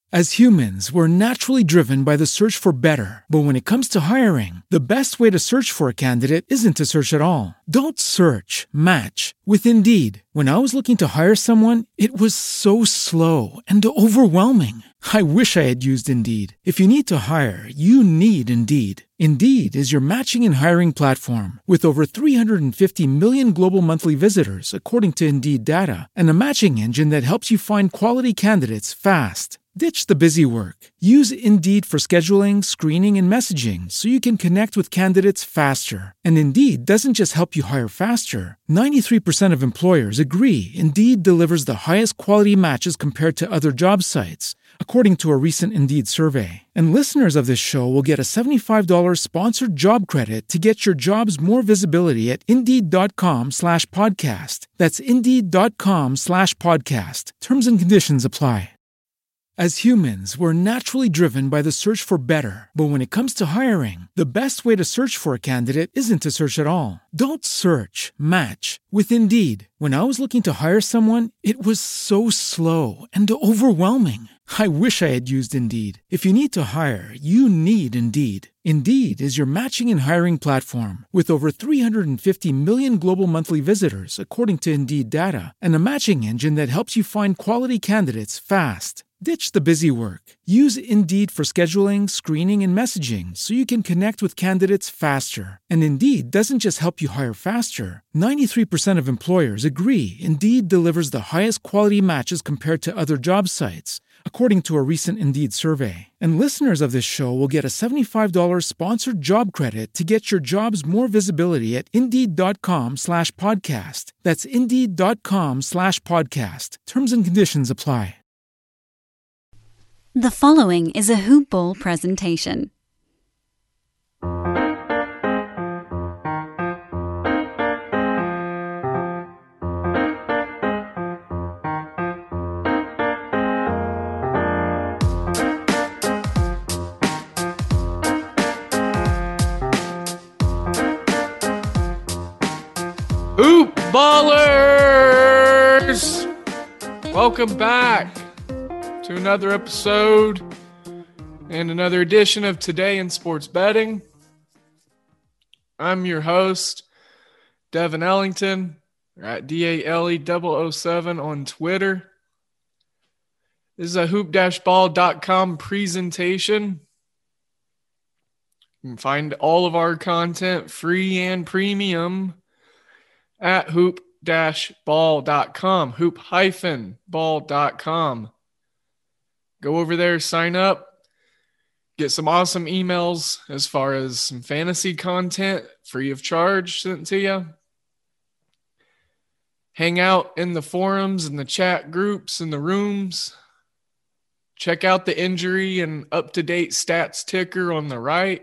As humans, we're naturally driven by the search for better. But when it comes to hiring, the best way to search for a candidate isn't to search at all. Don't search, match with Indeed. When I was looking to hire someone, it was so slow and overwhelming. I wish I had used Indeed. If you need to hire, you need Indeed. Indeed is your matching and hiring platform with over 350 million global monthly visitors, according to Indeed data, and a matching engine that helps you find quality candidates fast. Ditch the busy work. Use Indeed for scheduling, screening, and messaging so you can connect with candidates faster. And Indeed doesn't just help you hire faster. 93% of employers agree Indeed delivers the highest quality matches compared to other job sites, according to a recent Indeed survey. And listeners of this show will get a $75 sponsored job credit to get your jobs more visibility at Indeed.com/podcast. That's Indeed.com/podcast. Terms and conditions apply. As humans, we're naturally driven by the search for better. But when it comes to hiring, the best way to search for a candidate isn't to search at all. Don't search, match with Indeed. When I was looking to hire someone, it was so slow and overwhelming. I wish I had used Indeed. If you need to hire, you need Indeed. Indeed is your matching and hiring platform with over 350 million global monthly visitors, according to Indeed data, and a matching engine that helps you find quality candidates fast. Ditch the busy work. Use Indeed for scheduling, screening, and messaging so you can connect with candidates faster. And Indeed doesn't just help you hire faster. 93% of employers agree Indeed delivers the highest quality matches compared to other job sites, according to a recent Indeed survey. And listeners of this show will get a $75 sponsored job credit to get your jobs more visibility at Indeed.com/podcast. That's Indeed.com/podcast. Terms and conditions apply. The following is a Hoop Ball presentation. Hoop Ballers! Welcome back to another episode and another edition of Today in Sports Betting. I'm your host, Devin Ellington, at DALE007 on Twitter. This is a hoop-ball.com presentation. You can find all of our content free and premium at hoop-ball.com, hoop-ball.com. Go over there, sign up, get some awesome emails as far as some fantasy content free of charge sent to you. Hang out in the forums and the chat groups and the rooms. Check out the injury and up-to-date stats ticker on the right.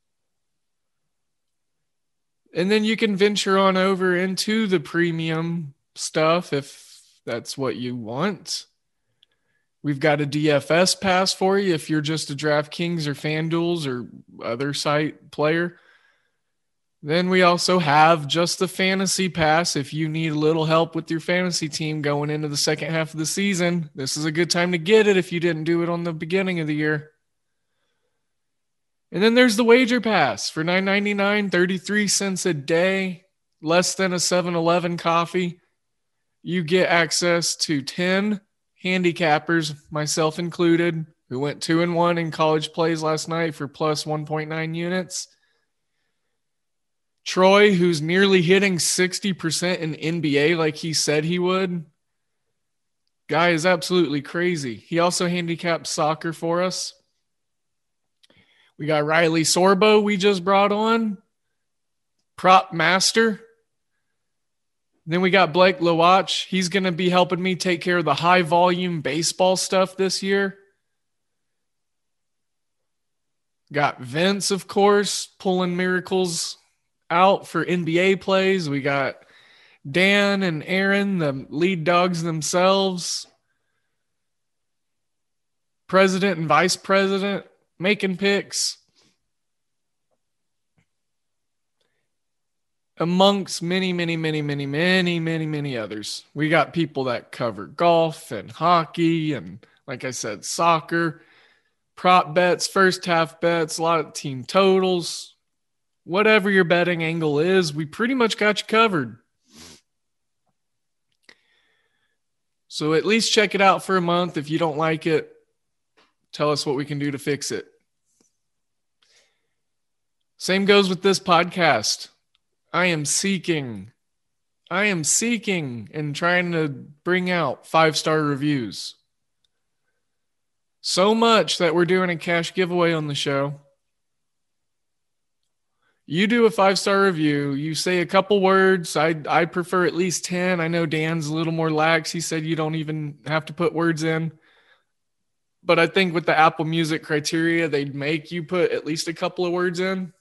And then you can venture on over into the premium stuff if that's what you want. We've got a DFS pass for you if you're just a DraftKings or FanDuels or other site player. Then we also have just the fantasy pass. If you need a little help with your fantasy team going into the second half of the season, this is a good time to get it if you didn't do it on the beginning of the year. And then there's the wager pass for $9.99, 33 cents a day, less than a 7-Eleven coffee. You get access to 10 handicappers, myself included, who went 2-1 in college plays last night for plus 1.9 units. Troy, who's nearly hitting 60% in NBA like he said he would. Guy is absolutely crazy. He also handicapped soccer for us. We got Riley Sorbo we just brought on, prop master. Then we got Blake Lowatch. He's going to be helping me take care of the high volume baseball stuff this year. Got Vince, of course, pulling miracles out for NBA plays. We got Dan and Aaron, the lead dogs themselves. President and vice president making picks. Amongst many others. We got people that cover golf and hockey and Like I said, soccer, prop bets, first half bets, a lot of team totals. Whatever your betting angle is, we pretty much got you covered. So at least check it out for a month. If you don't like it, tell us what we can do to fix it. Same goes with this podcast. I am seeking and trying to bring out 5-star reviews. So much that we're doing a cash giveaway on the show. You do a 5-star review. You say a couple words. I prefer at least 10. I know Dan's a little more lax. He said you don't even have to put words in. But I think with the Apple Music criteria, they'd make you put at least a couple of words in.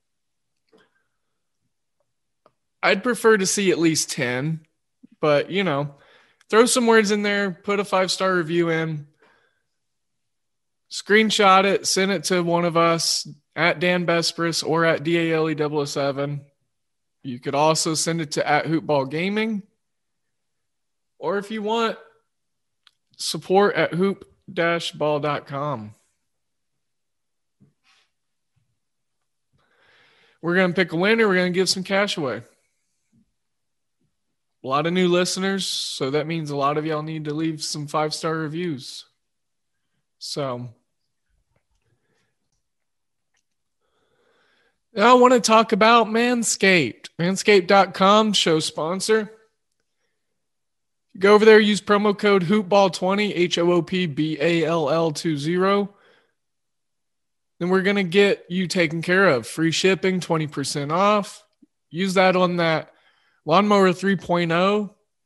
I'd prefer to see at least 10. But, throw some words in there. Put a 5-star review in. Screenshot it. Send it to one of us. At Dan Bespris or at DALE007. You could also send it to at Hoopball Gaming. Or if you want, support at hoop-ball.com. We're going to pick a winner. We're going to give some cash away. A lot of new listeners, so that means a lot of y'all need to leave some 5-star reviews. So now I want to talk about Manscaped. Manscaped.com, show sponsor. Go over there, use promo code HoopBall20, HOOPBALL20. Then we're going to get you taken care of. Free shipping, 20% off. Use that on that Lawnmower 3.0.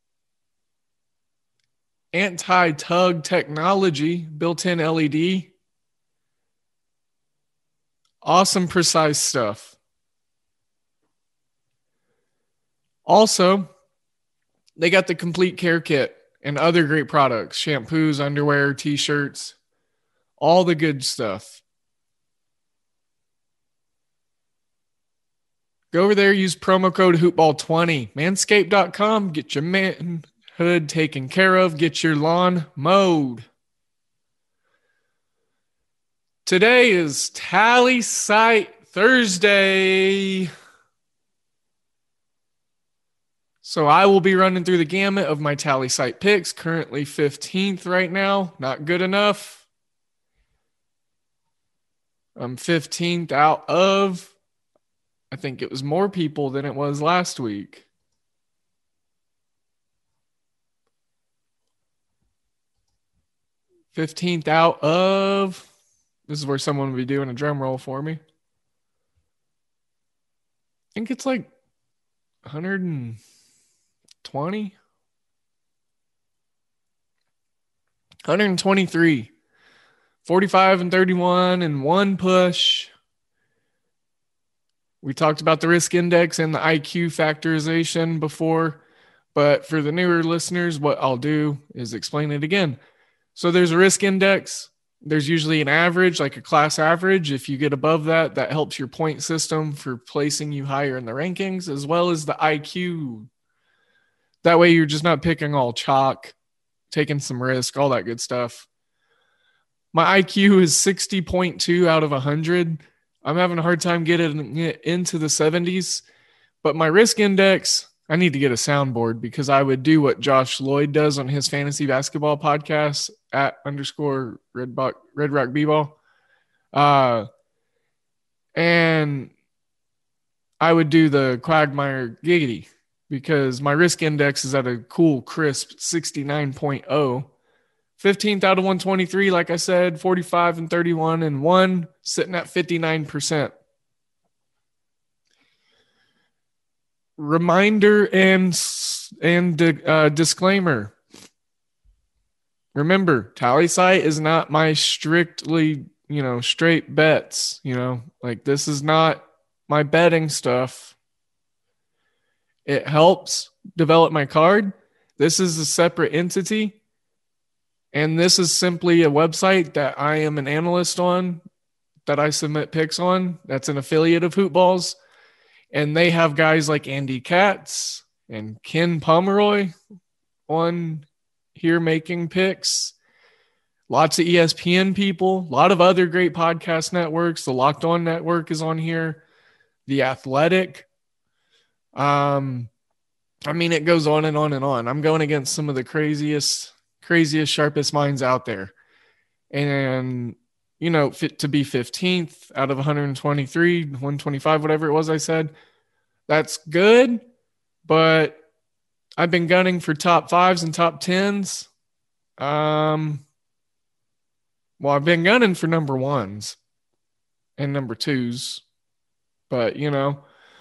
Anti-tug technology, built-in LED. Awesome, precise stuff. Also, they got the complete care kit and other great products. Shampoos, underwear, t-shirts, all the good stuff. Go over there, use promo code HoopBall20. Manscaped.com, get your manhood taken care of, get your lawn mowed. Today is Tally Sight Thursday. So I will be running through the gamut of my Tally Sight picks. Currently 15th right now. Not good enough. I'm 15th out of, I think it was more people than it was last week. $15th out of, this is where someone will be doing a drum roll for me. I think it's like 120. 123. 45 and 31 and one push. We talked about the risk index and the IQ factorization before, but for the newer listeners, what I'll do is explain it again. So there's a risk index. There's usually an average, like a class average. If you get above that, that helps your point system for placing you higher in the rankings, as well as the IQ. That way you're just not picking all chalk, taking some risk, all that good stuff. My IQ is 60.2 out of 100. I'm having a hard time getting it into the 70s. But my risk index, I need to get a soundboard because I would do what Josh Lloyd does on his fantasy basketball podcast at _ Red Rock B-Ball. And I would do the Quagmire Giggity because my risk index is at a cool, crisp 69.0. 15th out of 123, like I said, 45 and 31 and 1, sitting at 59%. Reminder and disclaimer. Remember, Tally Sight is not my strictly, straight bets. Like this is not my betting stuff. It helps develop my card. This is a separate entity. And this is simply a website that I am an analyst on, that I submit picks on. That's an affiliate of Hoopballs. And they have guys like Andy Katz and Ken Pomeroy on here making picks. Lots of ESPN people, a lot of other great podcast networks. The Locked On Network is on here. The Athletic. I mean, it goes on and on and on. I'm going against some of the craziest, sharpest minds out there. And, you know, fit to be 15th out of 123, 125, whatever it was I said. That's good, but I've been gunning for top 5s and top 10s. Well, I've been gunning for number 1s and number 2s, but, you know,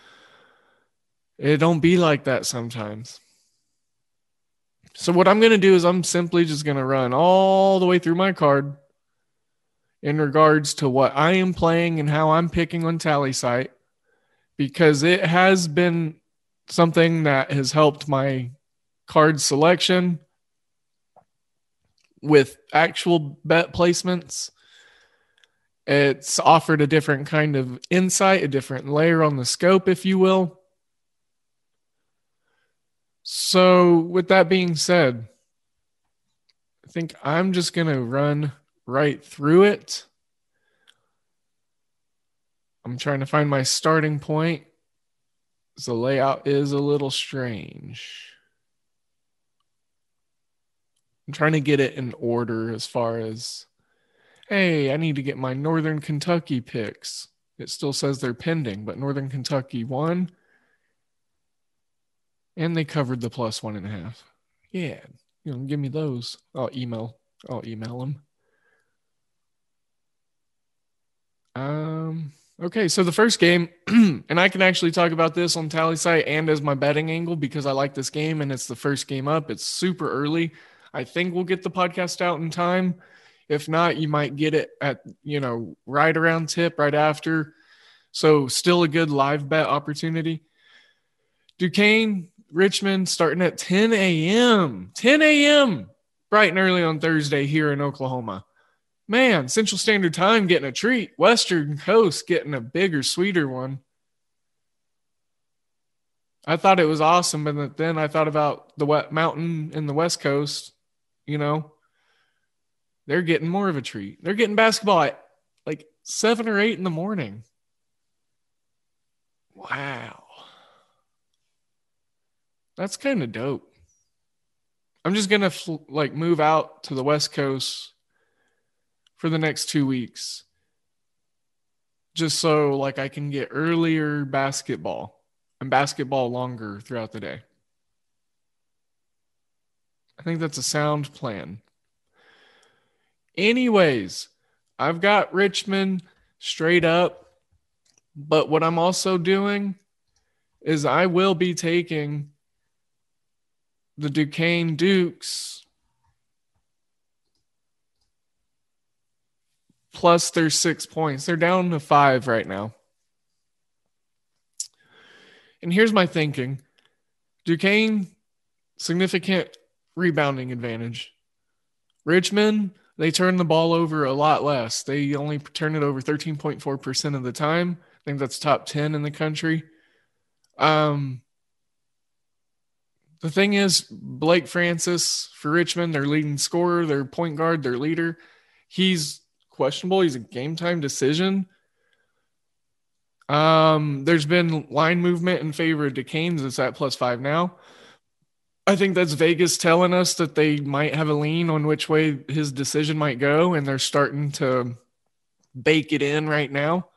it don't be like that sometimes. So what I'm going to do is I'm simply just going to run all the way through my card in regards to what I am playing and how I'm picking on TallySight, because it has been something that has helped my card selection with actual bet placements. It's offered a different kind of insight, a different layer on the scope, if you will. So with that being said, I think I'm just going to run right through it. I'm trying to find my starting point. The layout is a little strange. I'm trying to get it in order as far as, hey, I need to get my Northern Kentucky picks. It still says they're pending, but Northern Kentucky won. And they covered the plus 1.5. Yeah, you know, give me those. I'll email them. Okay, so the first game, and I can actually talk about this on TallySight and as my betting angle because I like this game and it's the first game up. It's super early. I think we'll get the podcast out in time. If not, you might get it at, you know, right around tip, right after. So still a good live bet opportunity. Duquesne, Richmond starting at 10 a.m. 10 a.m. bright and early on Thursday here in Oklahoma. Man, Central Standard Time getting a treat. Western Coast getting a bigger, sweeter one. I thought it was awesome, but then I thought about the wet mountain in the West Coast. You know, they're getting more of a treat. They're getting basketball at like 7 or 8 in the morning. Wow. That's kind of dope. I'm just going to move out to the West Coast for the next 2 weeks. Just so I can get earlier basketball and basketball longer throughout the day. I think that's a sound plan. Anyways, I've got Richmond straight up, but what I'm also doing is I will be taking the Duquesne Dukes plus their 6 points. They're down to 5 right now. And here's my thinking. Duquesne, significant rebounding advantage. Richmond, they turn the ball over a lot less. They only turn it over 13.4% of the time. I think that's top 10 in the country. The thing is, Blake Francis for Richmond, their leading scorer, their point guard, their leader, he's questionable. He's a game time decision. There's been line movement in favor of Duquesne. It's at +5 now. I think that's Vegas telling us that they might have a lean on which way his decision might go, and they're starting to bake it in right now.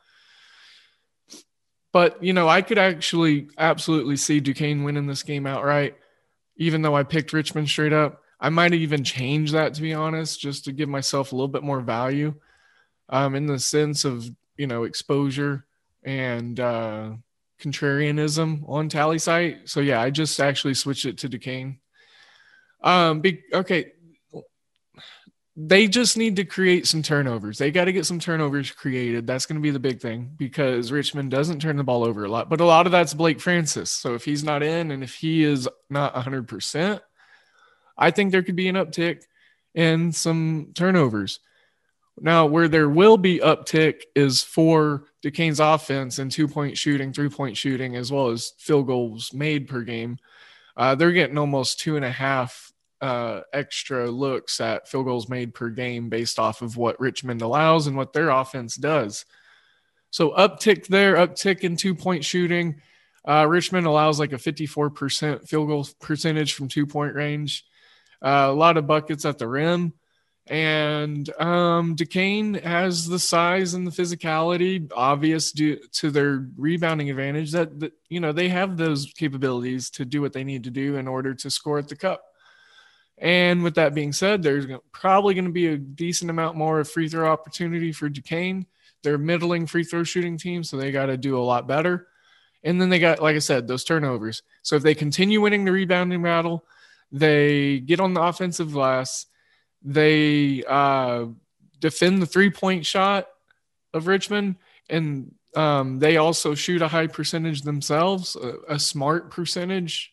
But, you know, I could actually absolutely see Duquesne winning this game outright, even though I picked Richmond straight up. I might even change that, to be honest, just to give myself a little bit more value in the sense of, you know, exposure and contrarianism on TallySight. So, yeah, I just actually switched it to Duquesne. Okay. They just need to create some turnovers. They got to get some turnovers created. That's going to be the big thing because Richmond doesn't turn the ball over a lot. But a lot of that's Blake Francis. So if he's not in and if he is not 100%, I think there could be an uptick in some turnovers. Now, where there will be uptick is for Duquesne's offense and 2-point shooting, 3-point shooting, as well as field goals made per game. They're getting almost 2.5 extra looks at field goals made per game based off of what Richmond allows and what their offense does. So uptick in 2-point shooting. Richmond allows like a 54% field goal percentage from 2-point range. A lot of buckets at the rim. And Duquesne has the size and the physicality, obvious due to their rebounding advantage, that they have those capabilities to do what they need to do in order to score at the cup. And with that being said, there's probably going to be a decent amount more of free throw opportunity for Duquesne. They're a middling free throw shooting team, so they got to do a lot better. And then they got, like I said, those turnovers. So if they continue winning the rebounding battle, they get on the offensive glass, they defend the 3-point shot of Richmond, and they also shoot a high percentage themselves, a smart percentage.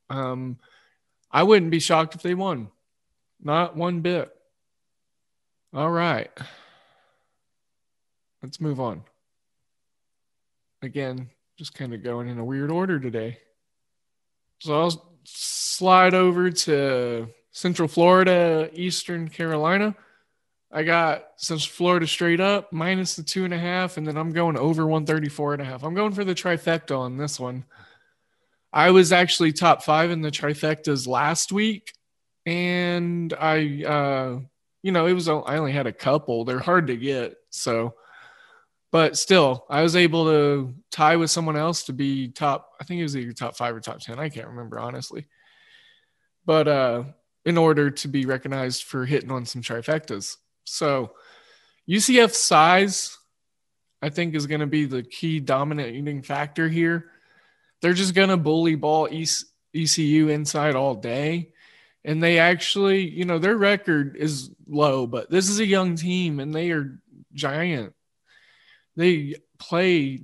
I wouldn't be shocked if they won. Not one bit. All right. Let's move on. Again, just kind of going in a weird order today. So I'll slide over to Central Florida, Eastern Carolina. I got Central Florida straight up, minus the 2.5, and then I'm going over 134.5. I'm going for the trifecta on this one. I was actually top 5 in the trifectas last week, and I only had a couple. They're hard to get, so. But still, I was able to tie with someone else to be top. I think it was either top 5 or top 10. I can't remember, honestly. But in order to be recognized for hitting on some trifectas. So UCF size, I think, is going to be the key dominating factor here. They're just going to bully ball ECU inside all day. And they actually, their record is low, but this is a young team and they are giant. They play,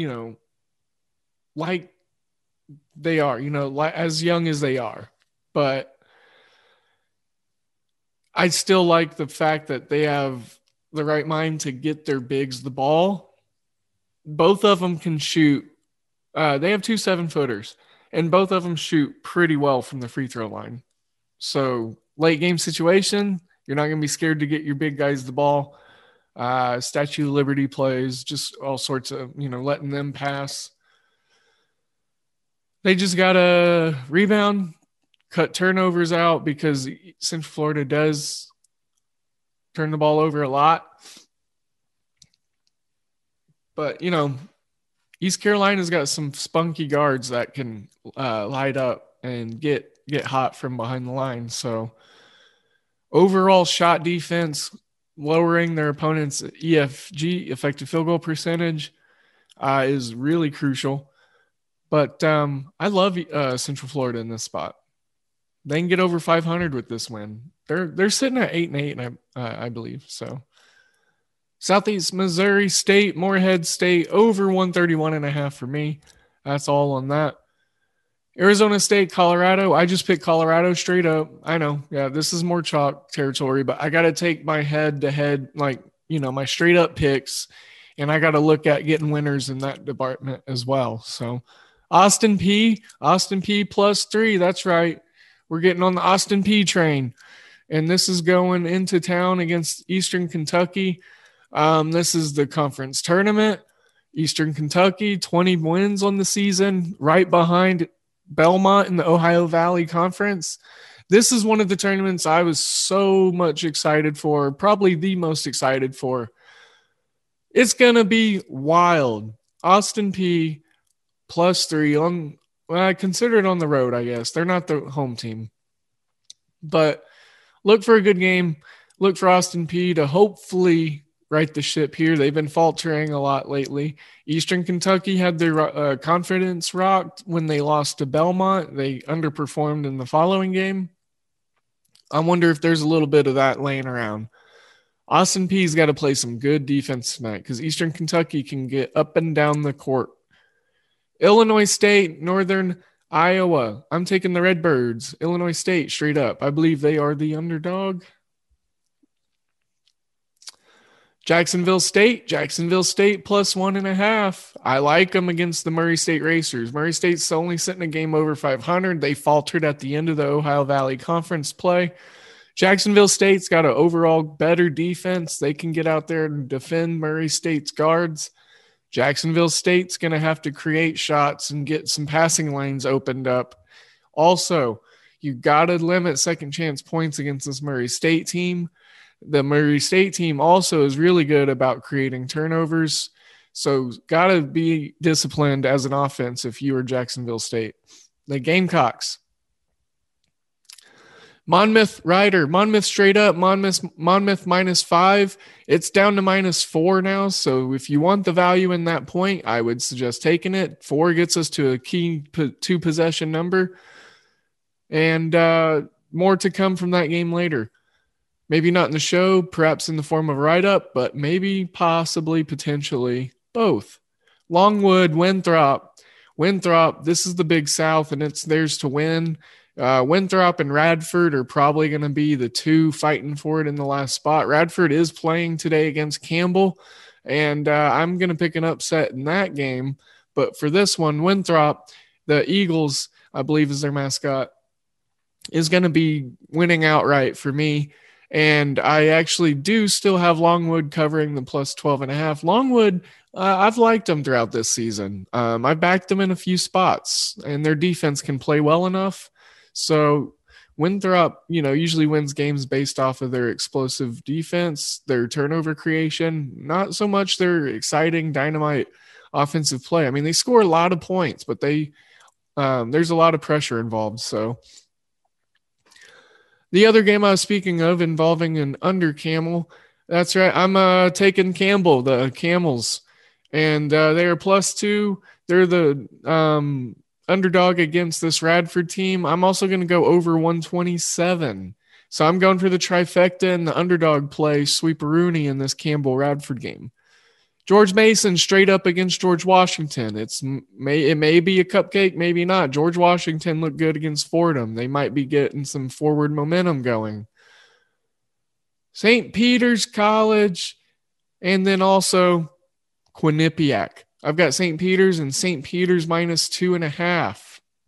like they are, like as young as they are. But I still like the fact that they have the right mind to get their bigs the ball. Both of them can shoot. They have 2 7-footers, and both of them shoot pretty well from the free throw line. So late game situation, you're not going to be scared to get your big guys the ball. Statue of Liberty plays, just all sorts of, letting them pass. They just got to rebound, cut turnovers out, because Central Florida does turn the ball over a lot. But, East Carolina's got some spunky guards that can light up and get hot from behind the line. So overall shot defense, lowering their opponent's EFG, effective field goal percentage, is really crucial. But I love Central Florida in this spot. They can get over 500 with this win. They're sitting at 8-8, I believe. So Southeast Missouri State, Morehead State, over 131.5 for me. That's all on that. Arizona State, Colorado. I just picked Colorado straight up. I know. Yeah, this is more chalk territory, but I got to take my head-to-head, my straight-up picks, and I got to look at getting winners in that department as well. So Austin Peay +3. That's right. We're getting on the Austin Peay train, and this is going into town against Eastern Kentucky. This is the conference tournament. Eastern Kentucky, 20 wins on the season, right behind Belmont in the Ohio Valley Conference. This is one of the tournaments I was so much excited for, probably the most excited for. It's going to be wild. Austin Peay +3 I consider it on the road, I guess. They're not the home team. But look for a good game. Look for Austin Peay to hopefully right the ship here. They've been faltering a lot lately. Eastern Kentucky had their confidence rocked when they lost to Belmont. They underperformed in the following game. I wonder if there's a little bit of that laying around. Austin Peay's got to play some good defense tonight because Eastern Kentucky can get up and down the court. Illinois State, Northern Iowa. I'm taking the Redbirds. Illinois State straight up. I believe they are the underdog. Jacksonville State plus 1.5. I like them against the Murray State Racers. Murray State's only sitting a game over 500. They faltered at the end of the Ohio Valley Conference play. Jacksonville State's got an overall better defense. They can get out there and defend Murray State's guards. Jacksonville State's going to have to create shots and get some passing lanes opened up. Also, you got to limit second chance points against this Murray State team. The Murray State team also is really good about creating turnovers. So got to be disciplined as an offense if you are Jacksonville State. The Gamecocks. Monmouth Rider. Monmouth straight up. Monmouth -5. It's down to -4 now. So if you want the value in that point, I would suggest taking it. 4 gets us to a key 2 possession number. And more to come from that game later. Maybe not in the show, perhaps in the form of a write-up, but maybe, possibly, potentially both. Longwood, Winthrop. Winthrop, this is the Big South, and it's theirs to win. Winthrop and Radford are probably going to be the 2 fighting for it in the last spot. Radford is playing today against Campbell, and I'm going to pick an upset in that game. But for this one, Winthrop, the Eagles, I believe is their mascot, is going to be winning outright for me. And I actually do still have Longwood covering the plus 12.5. Longwood, I've liked them throughout this season. I backed them in a few spots, and their defense can play well enough. So Winthrop, usually wins games based off of their explosive defense, their turnover creation, not so much their exciting dynamite offensive play. I mean, they score a lot of points, but there's a lot of pressure involved. So the other game I was speaking of involving an under Camel, that's right. I'm taking Campbell, the Camels, and they are +2. They're the underdog against this Radford team. I'm also going to go over 127. So I'm going for the trifecta and the underdog play, Sweeperoonie in this Campbell-Radford game. George Mason straight up against George Washington. It may be a cupcake, maybe not. George Washington looked good against Fordham. They might be getting some forward momentum going. St. Peter's College, and then also Quinnipiac. I've got St. Peter's and St. Peter's -2.5.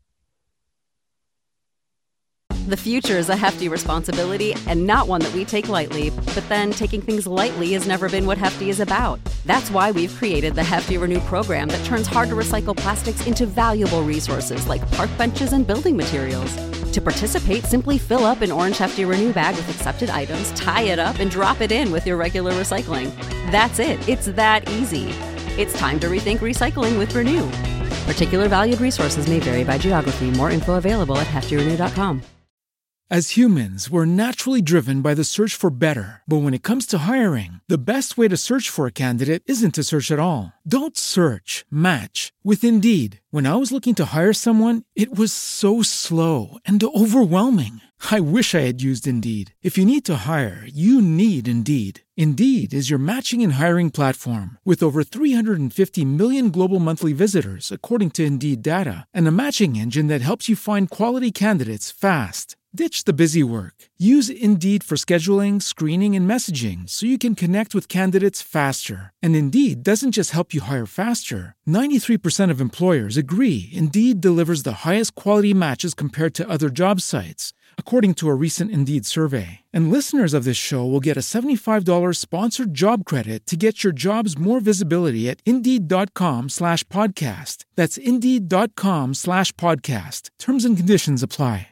The future is a hefty responsibility and not one that we take lightly. But then taking things lightly has never been what Hefty is about. That's why we've created the Hefty Renew program that turns hard-to-recycle plastics into valuable resources like park benches and building materials. To participate, simply fill up an orange Hefty Renew bag with accepted items, tie it up, and drop it in with your regular recycling. That's it. It's that easy. It's time to rethink recycling with Renew. Particular valued resources may vary by geography. More info available at heftyrenew.com. As humans, we're naturally driven by the search for better. But when it comes to hiring, the best way to search for a candidate isn't to search at all. Don't search, match with Indeed. When I was looking to hire someone, it was so slow and overwhelming. I wish I had used Indeed. If you need to hire, you need Indeed. Indeed is your matching and hiring platform with over 350 million global monthly visitors, according to Indeed data, and a matching engine that helps you find quality candidates fast. Ditch the busy work. Use Indeed for scheduling, screening, and messaging so you can connect with candidates faster. And Indeed doesn't just help you hire faster. 93% of employers agree Indeed delivers the highest quality matches compared to other job sites, according to a recent Indeed survey. And listeners of this show will get a $75 sponsored job credit to get your jobs more visibility at Indeed.com/podcast. That's Indeed.com/podcast. Terms and conditions apply.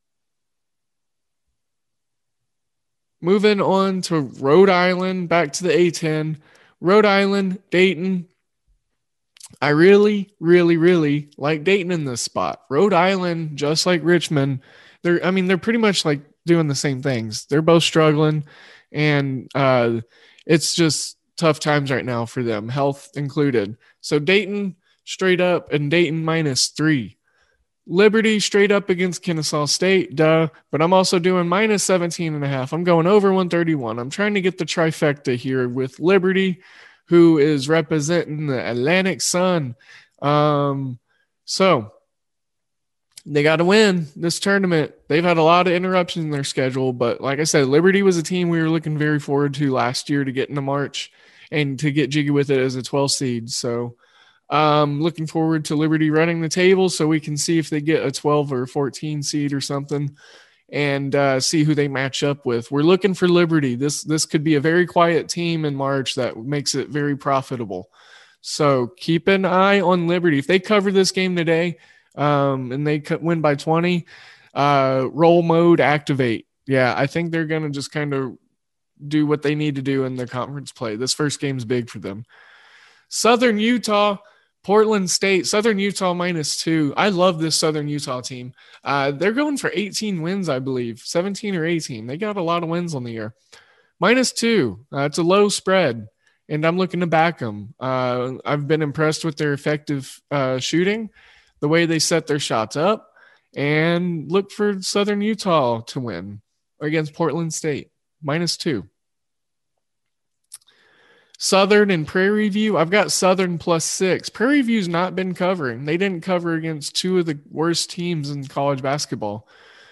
Moving on to Rhode Island, back to the A10. Rhode Island, Dayton. I really, really, really like Dayton in this spot. Rhode Island, just like Richmond, they're pretty much like doing the same things. They're both struggling, and it's just tough times right now for them, health included. So Dayton straight up and Dayton -3. Liberty straight up against Kennesaw State, but I'm also doing -17.5. I'm going over 131. I'm trying to get the trifecta here with Liberty, who is representing the Atlantic Sun. So They got to win this tournament. They've had a lot of interruptions in their schedule, but like I said, Liberty was a team we were looking very forward to last year to get into March and to get jiggy with it as a 12 seed. So looking forward to Liberty running the table so we can see if they get a 12 or 14 seed or something and see who they match up with. We're looking for Liberty. This could be a very quiet team in March that makes it very profitable. So keep an eye on Liberty. If they cover this game today and they win by 20, roll mode activate. Yeah, I think they're going to just kind of do what they need to do in the conference play. This first game's big for them. Southern Utah, Portland State, Southern Utah -2. I love this Southern Utah team. They're going for 18 wins, I believe, 17 or 18. They got a lot of wins on the year. -2. It's a low spread, and I'm looking to back them. I've been impressed with their effective shooting, the way they set their shots up, and look for Southern Utah to win against Portland State, -2. Southern and Prairie View, I've got Southern +6. Prairie View's not been covering. They didn't cover against two of the worst teams in college basketball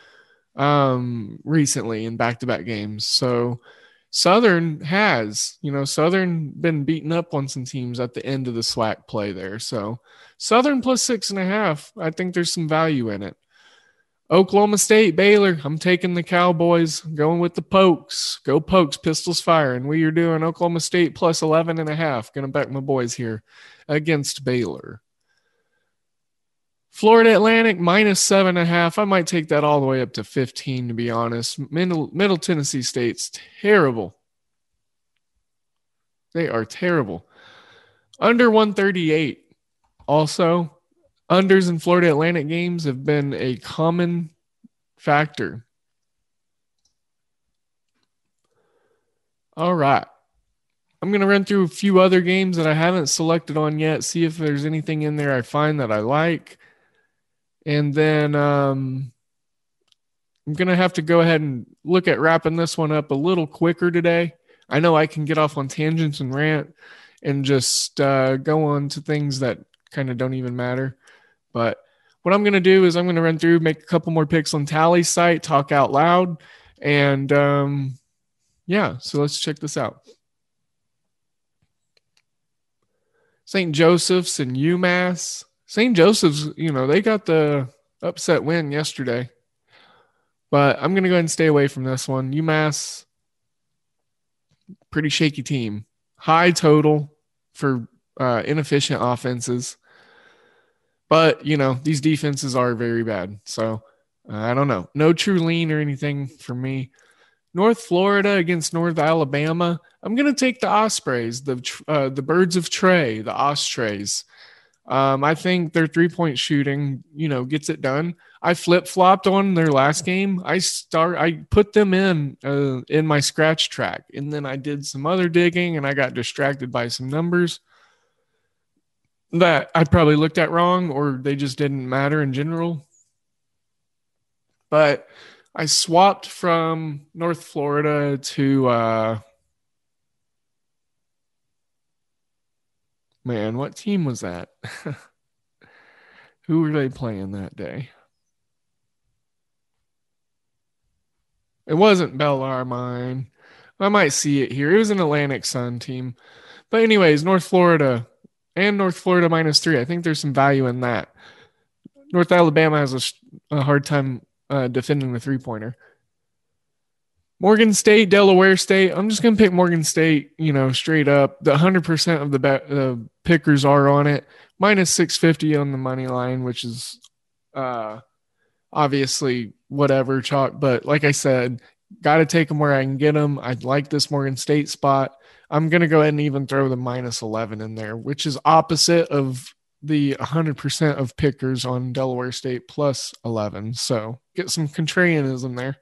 recently in back-to-back games. So Southern has, Southern been beaten up on some teams at the end of the SWAC play there. So Southern +6.5, I think there's some value in it. Oklahoma State, Baylor, I'm taking the Cowboys, going with the Pokes. Go Pokes, pistols firing. We are doing Oklahoma State +11.5. Going to back my boys here against Baylor. Florida Atlantic -7.5. I might take that all the way up to 15, to be honest. Middle Tennessee State's terrible. They are terrible. Under 138. Also, unders in Florida Atlantic games have been a common factor. All right. I'm going to run through a few other games that I haven't selected on yet, see if there's anything in there I find that I like. And then I'm going to have to go ahead and look at wrapping this one up a little quicker today. I know I can get off on tangents and rant and just go on to things that kind of don't even matter. But what I'm going to do is I'm going to run through, make a couple more picks on Tally's site, talk out loud. And so let's check this out. St. Joseph's and UMass. St. Joseph's, they got the upset win yesterday. But I'm going to go ahead and stay away from this one. UMass, pretty shaky team. High total for inefficient offenses. But, these defenses are very bad. So, I don't know. No true lean or anything for me. North Florida against North Alabama. I'm going to take the Ospreys, the Birds of Trey, the Ospreys. I think their three-point shooting, gets it done. I flip-flopped on their last game. I put them in my scratch track, and then I did some other digging, and I got distracted by some numbers that I probably looked at wrong, or they just didn't matter in general. But I swapped from North Florida to man, what team was that? Who were they playing that day? It wasn't Bellarmine. I might see it here. It was an Atlantic Sun team. But anyways, North Florida and North Florida -3. I think there's some value in that. North Alabama has a hard time defending the three-pointer. Morgan State, Delaware State. I'm just going to pick Morgan State, straight up. The 100% of the pickers are on it. -650 on the money line, which is obviously whatever, chalk. But like I said, got to take them where I can get them. I like this Morgan State spot. I'm going to go ahead and even throw the -11 in there, which is opposite of the 100% of pickers on Delaware State +11. So get some contrarianism there.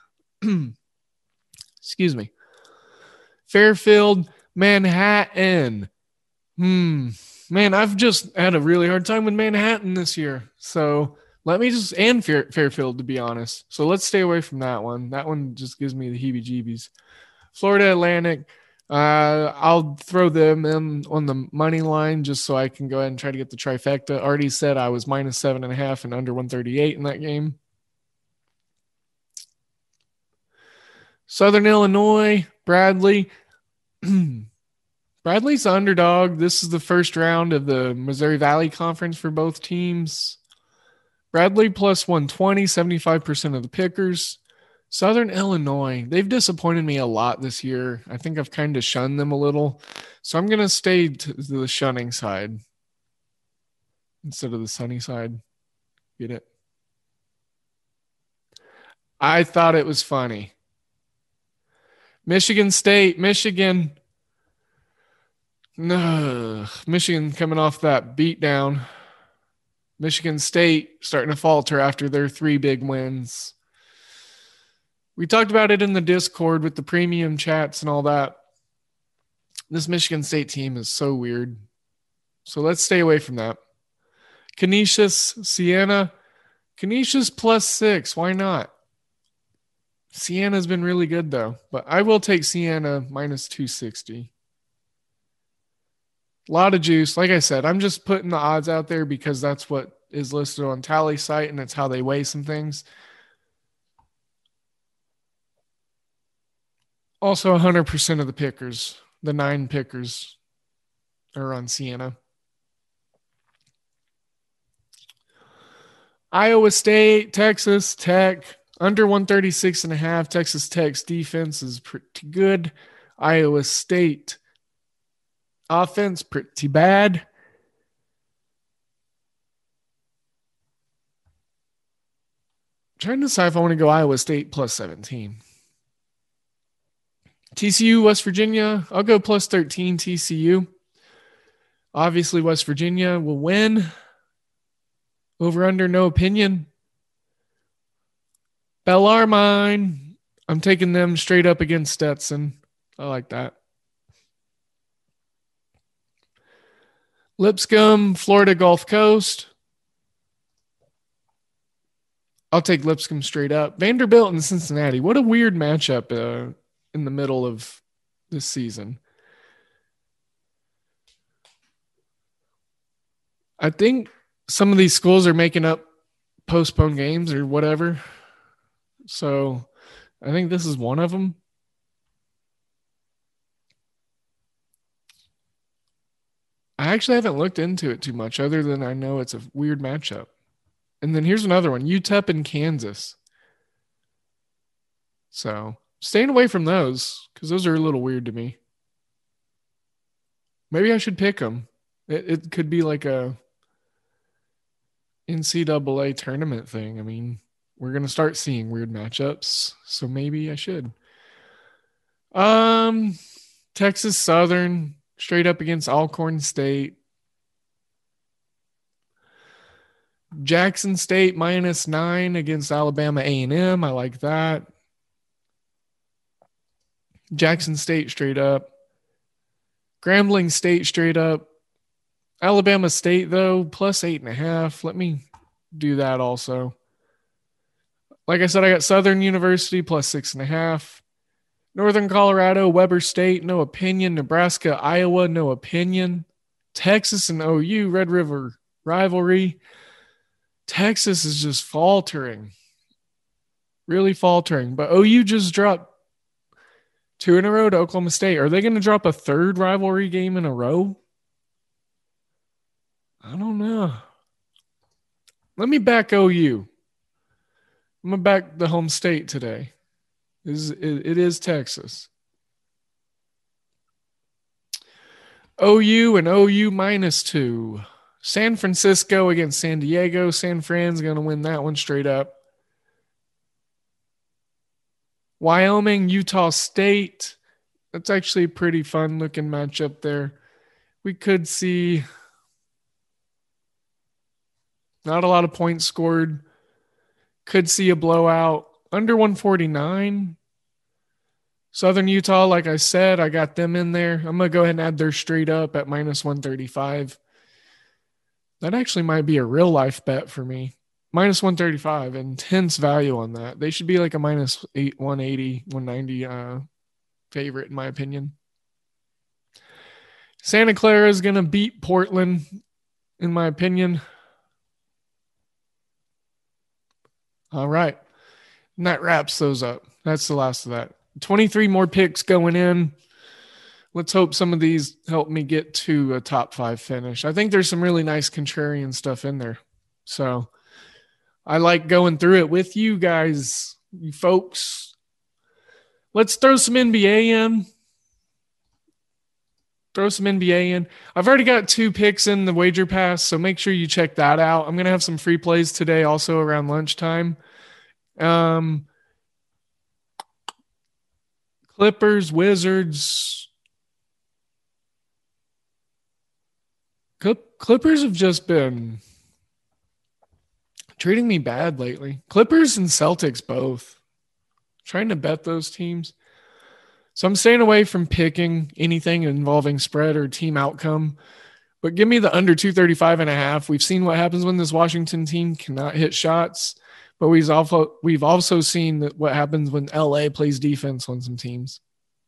Excuse me. Fairfield, Manhattan. Man, I've just had a really hard time with Manhattan this year. So let me and Fairfield, to be honest. So let's stay away from that one. That one just gives me the heebie-jeebies. Florida Atlantic I'll throw them in on the money line just so I can go ahead and try to get the trifecta. Already said I was -7.5 and under 138 in that game. Southern Illinois, Bradley. Bradley's the underdog. This is the first round of the Missouri Valley Conference for both teams. Bradley plus 120, 75% of the pickers. Southern Illinois, they've disappointed me a lot this year. I think I've kind of shunned them a little. So I'm going to stay to the shunning side instead of the sunny side. Get it? I thought it was funny. Michigan State, Michigan. No, Michigan coming off that beatdown. Michigan State starting to falter after their 3 big wins. We talked about it in the Discord with the premium chats and all that. This Michigan State team is so weird. So let's stay away from that. Canisius, Siena. Canisius +6. Why not? Siena's been really good, though. But I will take Siena -260. A lot of juice. Like I said, I'm just putting the odds out there because that's what is listed on Tally site, and it's how they weigh some things. Also, 100% of the pickers, the 9 pickers, are on Siena. Iowa State, Texas Tech, under 136.5. Texas Tech's defense is pretty good. Iowa State offense, pretty bad. I'm trying to decide if I want to go Iowa State +17. TCU, West Virginia. I'll go +13 TCU. Obviously, West Virginia will win. Over under, no opinion. Bellarmine. I'm taking them straight up against Stetson. I like that. Lipscomb, Florida Gulf Coast. I'll take Lipscomb straight up. Vanderbilt and Cincinnati. What a weird matchup in the middle of this season. I think some of these schools are making up postponed games or whatever. So I think this is one of them. I actually haven't looked into it too much other than I know it's a weird matchup. And then here's another one, UTEP and Kansas. So staying away from those because those are a little weird to me. Maybe I should pick them. It could be like a NCAA tournament thing. I mean, we're going to start seeing weird matchups, so maybe I should. Texas Southern straight up against Alcorn State. Jackson State -9 against Alabama A&M. I like that. Jackson State straight up. Grambling State straight up. Alabama State, though, +8.5. Let me do that also. Like I said, I got Southern University +6.5. Northern Colorado, Weber State, no opinion. Nebraska, Iowa, no opinion. Texas and OU, Red River rivalry. Texas is just faltering. Really faltering. But OU just dropped 2 in a row to Oklahoma State. Are they going to drop a third rivalry game in a row? I don't know. Let me back OU. I'm going to back the home state today. It is Texas. OU and OU -2. San Francisco against San Diego. San Fran's going to win that one straight up. Wyoming, Utah State. That's actually a pretty fun looking matchup there. We could see not a lot of points scored. Could see a blowout. Under 149. Southern Utah, like I said, I got them in there. I'm going to go ahead and add their straight up at -135. That actually might be a real life bet for me. -135, intense value on that. They should be like a -180, 190 favorite in my opinion. Santa Clara is going to beat Portland, in my opinion. All right. And that wraps those up. That's the last of that. 23 more picks going in. Let's hope some of these help me get to a top 5 finish. I think there's some really nice contrarian stuff in there. So I like going through it with you guys, you folks. Let's throw some NBA in. I've already got 2 picks in the wager pass, so make sure you check that out. I'm going to have some free plays today also around lunchtime. Clippers, Wizards. Clippers have just been treating me bad lately. Clippers and Celtics both. Trying to bet those teams. So I'm staying away from picking anything involving spread or team outcome. But give me the under 235.5. We've seen what happens when this Washington team cannot hit shots. But we've also seen what happens when LA plays defense on some teams.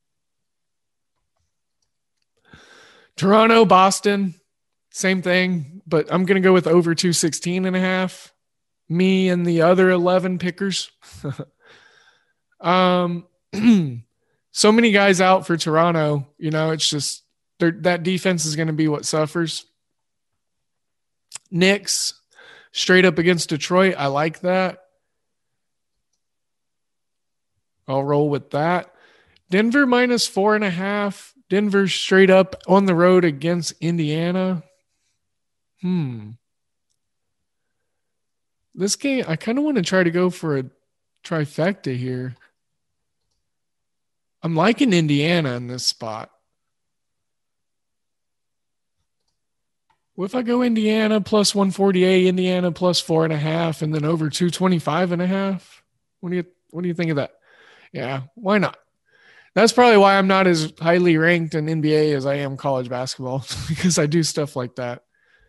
Toronto, Boston, same thing. But I'm going to go with over 216.5. Me and the other 11 pickers. So many guys out for Toronto. It's just that defense is going to be what suffers. Knicks straight up against Detroit. I like that. I'll roll with that. Denver minus 4.5. Denver straight up on the road against Indiana. This game, I kind of want to try to go for a trifecta here. I'm liking Indiana in this spot. What if I go Indiana plus 148, Indiana plus 4.5, and then over 225.5? What do you think of that? Yeah, why not? That's probably why I'm not as highly ranked in NBA as I am college basketball, because I do stuff like that.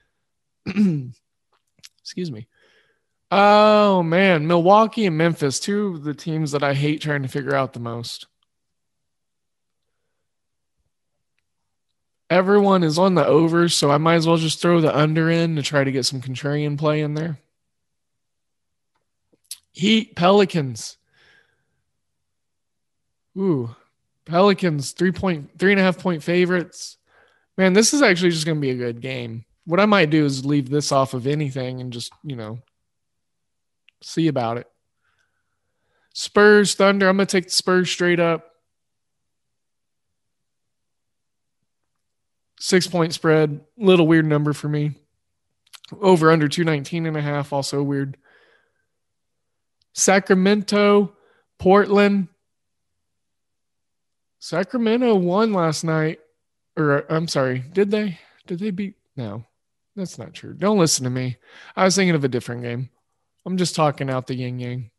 Excuse me. Oh, man. Milwaukee and Memphis, 2 of the teams that I hate trying to figure out the most. Everyone is on the over, so I might as well just throw the under in to try to get some contrarian play in there. Heat, Pelicans. Ooh, Pelicans, 3.5 point favorites. Man, this is actually just going to be a good game. What I might do is leave this off of anything and just, see about it. Spurs, Thunder. I'm going to take the Spurs straight up. 6-point spread. Little weird number for me. Over under 219.5. Also weird. Sacramento, Portland. Sacramento won last night. Or I'm sorry. Did they beat? No, that's not true. Don't listen to me. I was thinking of a different game. I'm just talking out the yin yang.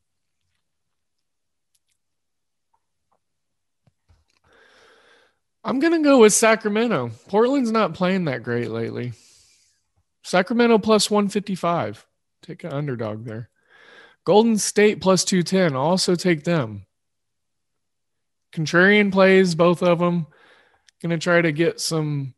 I'm going to go with Sacramento. Portland's not playing that great lately. Sacramento plus 155. Take an underdog there. Golden State plus 210. I'll also take them. Contrarian plays, both of them. Going to try to get some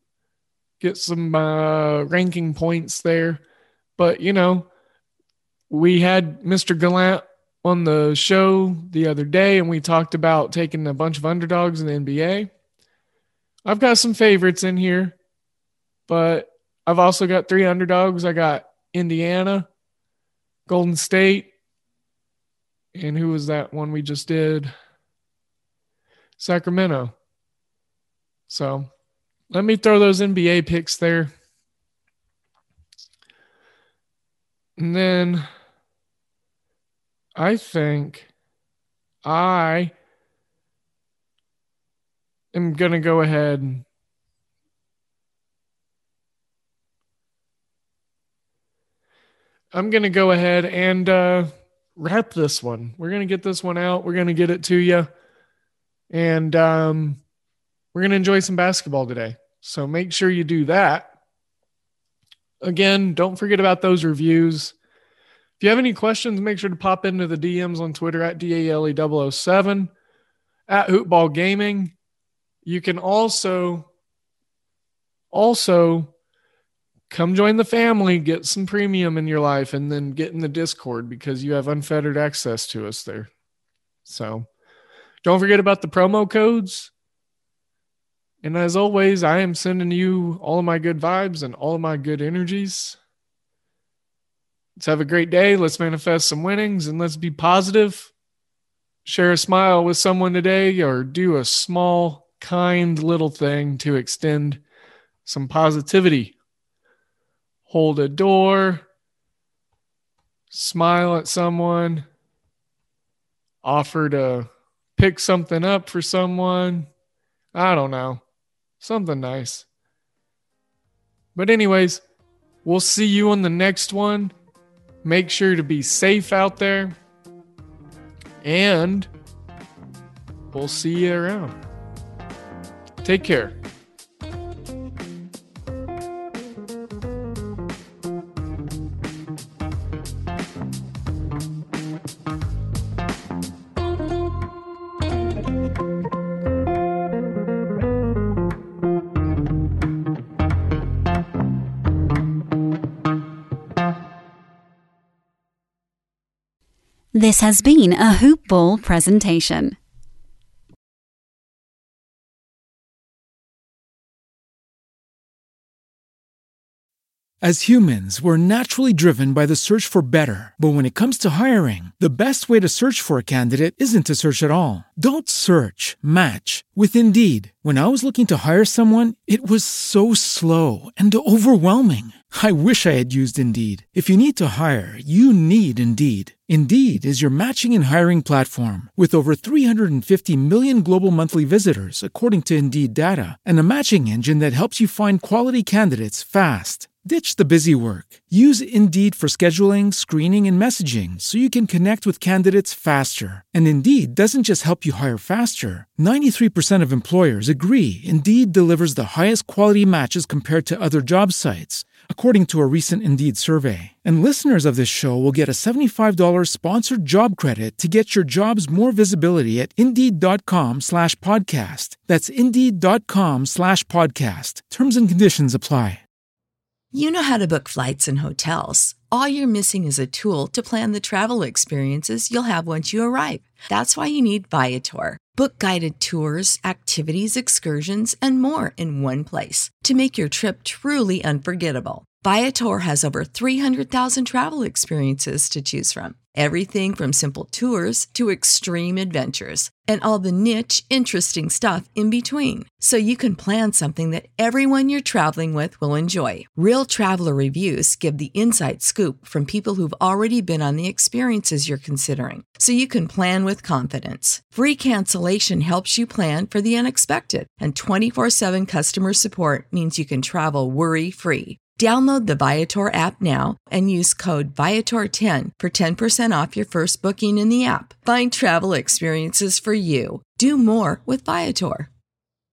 ranking points there. But, we had Mr. Gallant on the show the other day, and we talked about taking a bunch of underdogs in the NBA. I've got some favorites in here, but I've also got 3 underdogs. I got Indiana, Golden State, and who was that one we just did? Sacramento. So let me throw those NBA picks there. And then I think I am going to go ahead and wrap this one. We're going to get this one out. We're going to get it to you. And we're going to enjoy some basketball today. So make sure you do that. Again, don't forget about those reviews. If you have any questions, make sure to pop into the DMs on Twitter at DALE007, at Hoopball Gaming. You can also Also, come join the family, get some premium in your life, and then get in the Discord because you have unfettered access to us there. So don't forget about the promo codes. And as always, I am sending you all of my good vibes and all of my good energies. Let's have a great day. Let's manifest some winnings and let's be positive. Share a smile with someone today or do a small, kind little thing to extend some positivity. Hold a door. Smile at someone. Offer to pick something up for someone. I don't know. Something nice. But anyways, we'll see you on the next one. Make sure to be safe out there. And we'll see you around. Take care. This has been a Hoop Ball presentation. As humans, we're naturally driven by the search for better. But when it comes to hiring, the best way to search for a candidate isn't to search at all. Don't search, match with Indeed. When I was looking to hire someone, it was so slow and overwhelming. I wish I had used Indeed. If you need to hire, you need Indeed. Indeed is your matching and hiring platform with over 350 million global monthly visitors, according to Indeed data, and a matching engine that helps you find quality candidates fast. Ditch the busy work. Use Indeed for scheduling, screening, and messaging so you can connect with candidates faster. And Indeed doesn't just help you hire faster. 93% of employers agree Indeed delivers the highest quality matches compared to other job sites, according to a recent Indeed survey. And listeners of this show will get a $75 sponsored job credit to get your jobs more visibility at Indeed.com/podcast. That's Indeed.com/podcast. Terms and conditions apply. You know how to book flights and hotels. All you're missing is a tool to plan the travel experiences you'll have once you arrive. That's why you need Viator. Book guided tours, activities, excursions, and more in one place to make your trip truly unforgettable. Viator has over 300,000 travel experiences to choose from. Everything from simple tours to extreme adventures and all the niche, interesting stuff in between. So you can plan something that everyone you're traveling with will enjoy. Real traveler reviews give the inside scoop from people who've already been on the experiences you're considering. So you can plan with confidence. Free cancellation helps you plan for the unexpected. And 24/7 customer support means you can travel worry-free. Download the Viator app now and use code Viator10 for 10% off your first booking in the app. Find travel experiences for you. Do more with Viator.